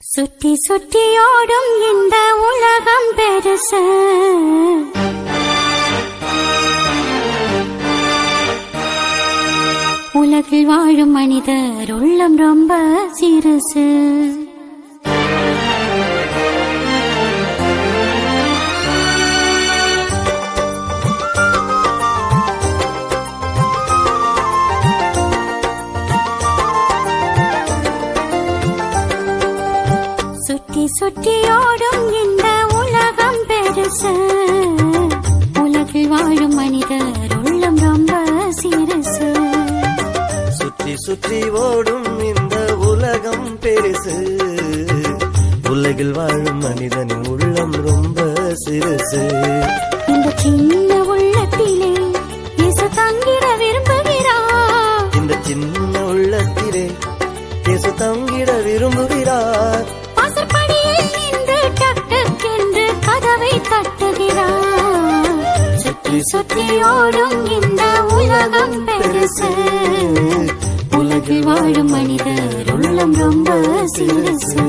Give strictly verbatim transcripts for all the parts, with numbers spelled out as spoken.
சுற்றி சுற்றி ஓடும் இந்த உலகம் பெருசு, உலகில் வாழும் மனிதர் உள்ளம் ரொம்ப சிறுசு. சுற்றி சுற்றி ஓடும் இந்த உலகம் பெருசு, உலகில் வாழும் மனிதர் உள்ளம் ரொம்ப சிறுசு. சுற்றி சுற்றி ஓடும் இந்த உலகம் பெருசு, உலகில் வாழும் மனிதனின் உள்ளம் ரொம்ப சிறுசு. இந்த சின்ன உள்ளத்திலே இயேசு தங்கிட விரும்புகிறார், இந்த சின்ன உள்ளத்திலே இயேசு தங்கிட விரும்புகிறார். வாசற்படியில் நின்று டக் டக் என்று கதவை தட்டுகிறார். சுற்றி சுற்றி ஓடும் இந்த உலகம் பெருசு, உலகில் வாழும் மனிதர் உள்ளம் ரொம்ப சிறுசு.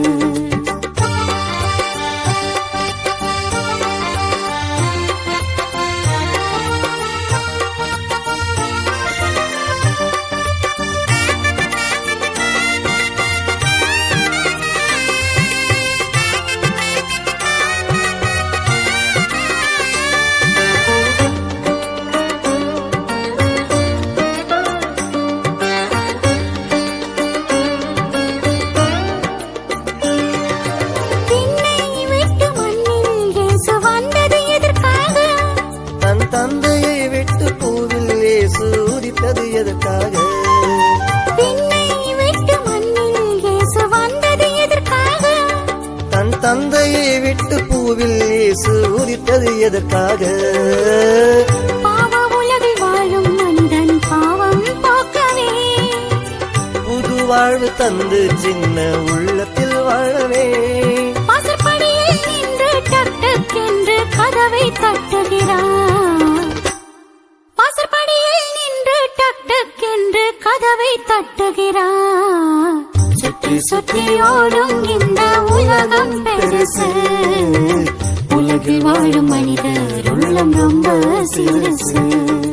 தந்தையை விட்டு பூவில் இயேசு உதித்தது எதற்காக? விண்ணை விட்டு மண்ணில் இயேசு வந்தது எதற்காக? தன் தந்தையை விட்டு பூவில் இயேசு உதித்தது எதற்காக? பாவ உலகில் வாழும் மனிதன் பாவம் போக்கவே, புது வாழ்வு தந்து சின்ன உள்ளத்தில் வாழவே. வாசற்படியில் நின்று டக் டக் என்று கதவை தட்டுகிறார். வாசற்படியில் நின்று டக் டக் என்று கதவை தட்டுகிறார். சுற்றி சுற்றி ஓடும் இந்த உலகம் பெருசு, உலகில் வாழும் மனிதர் உள்ளம் ரொம்ப சிறுசு.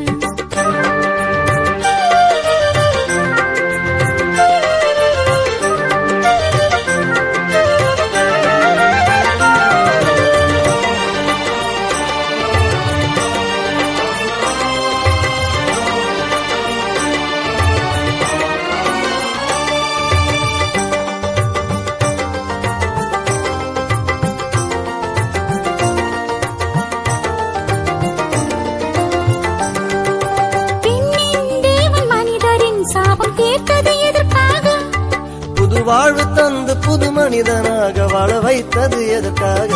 புது வாழ்வு தந்து புது மனிதனாக வாழ வைத்தது எதற்காக?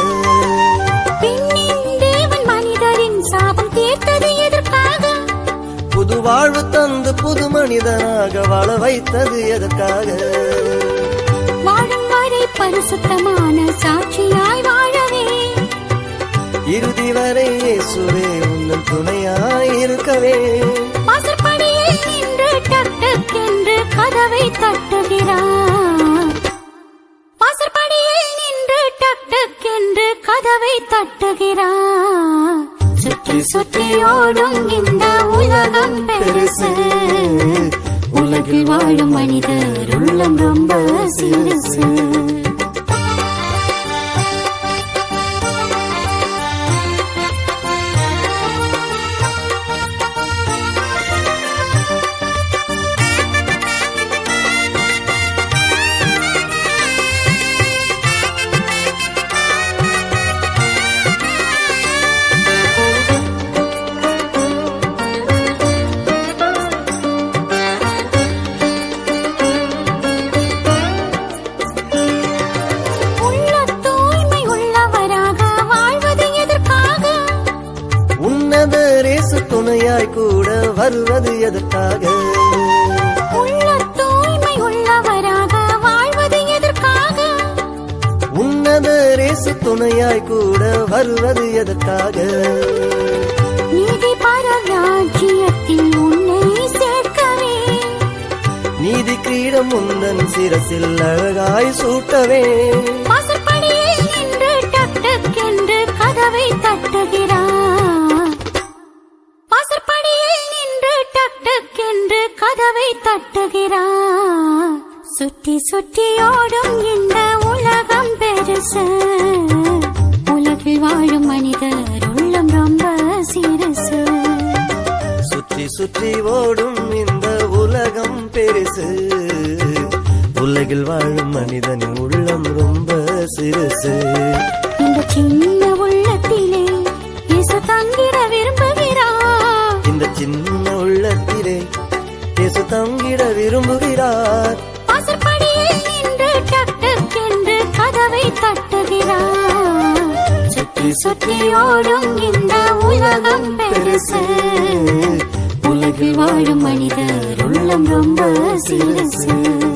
தேவன் மனிதரின் சாபம் தீர்த்தது எதற்காக? புது வாழ்வு தந்து புது மனிதனாக வாழ வைத்தது எதற்காக? வாழும் வரை பரிசுத்தமான சாட்சியாய் வாழவே, இறுதி வரை இயேசுவே உந்தன் துணையாய் இருக்கவே. வாசற்படியில் நின்று டக் டக் என்று கதவை தட்டுகிறார். வாசற்படியில் நின்று டக் டக் என்று கதவை தட்டுகிறார். சுற்றி சுற்றி ஓடும் இந்த உலகம் பெருசு, உலகில் வாழும் மனிதர் உள்ளம் ரொம்ப சிறுசு. துணையாய் கூட வருவது எதற்காக? உள்ள தூய்மை உள்ளவராக வாழ்வது எதற்காக? உன்னத இயேசு துணையாய் கூட வருவது எதற்காக? நீதி பரராஜ்யத்தில் உன்னை சேர்க்கவே, நீதி கிரீடம் முந்தன் சிரசில் அழகாய் சூட்டவே வாசற்படியில் நின்று டக் டக் என்று கதவை தட்டுகிறார். வாசற்படியில் நின்று டக் டக் என்று கதவை தட்டுகிறார். சுற்றி சுற்றி ஓடும் இந்த உலகம் பெருசு, உலகில் வாழும் மனிதர் உள்ளம் ரொம்ப சிறுசு. சுற்றி சுற்றி ஓடும் இந்த உலகம் பெருசு, உலகில் வாழும் மனிதனின் உள்ளம் ரொம்ப சிறுசு. இந்த சின்ன உள்ளத்திலே இயேசு தங்கிட விரும்புகிறார். இந்த சின்ன உள்ளத்திலே இயேசு தங்கிட விரும்புகிறார். வாசற்படியில் நின்று டக் டக் என்று கதவை தட்டுகிறார். சுற்றி சுற்றி ஓடும் இந்த உலகம் பெருசு, உலகில் வாழும் மனிதர் உள்ளம் ரொம்ப சிறுசு.